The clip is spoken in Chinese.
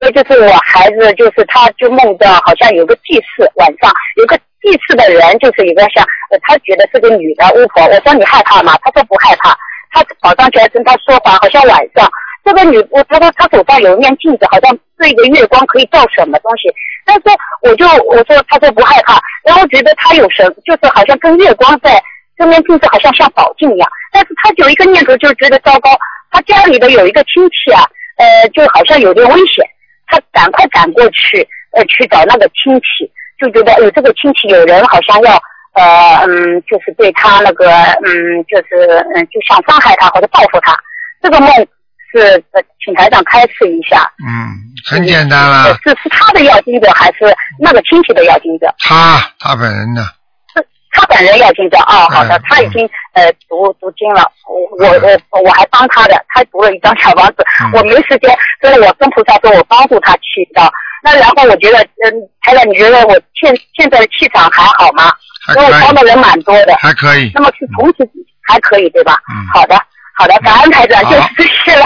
就是我孩子，就是他就梦到好像有个祭祀，晚上有个祭祀的人，就是一个像他觉得是个女的巫婆。我说你害怕吗？他说不害怕。他早上起来跟他说话，好像晚上这个女，他说他手上有一面镜子，好像是一个月光可以照什么东西。但是我说他说不害怕，然后觉得他有神，就是好像跟月光在这面镜子好像宝镜一样。但是他有一个念头，就觉得糟糕，他家里的有一个亲戚啊，就好像有点危险，他赶快赶过去，去找那个亲戚，就觉得这个亲戚有人好像要就是对他那个就想伤害他或者报复他。这个梦是请台长开示一下。 很简单了。 是他的要经者还是那个亲戚的要经者？ 他本人的。 他本人要经者啊，好的，他已经读经了，我还帮他的，他读了一张小房子，我没时间，所以我跟菩萨说我帮助他去到。那然后我觉得台长你觉得我现在的气场还好吗？因为我帮的人蛮多的。 还可以。 那么是同时还可以对吧？好的，感恩台长，就是谢谢了。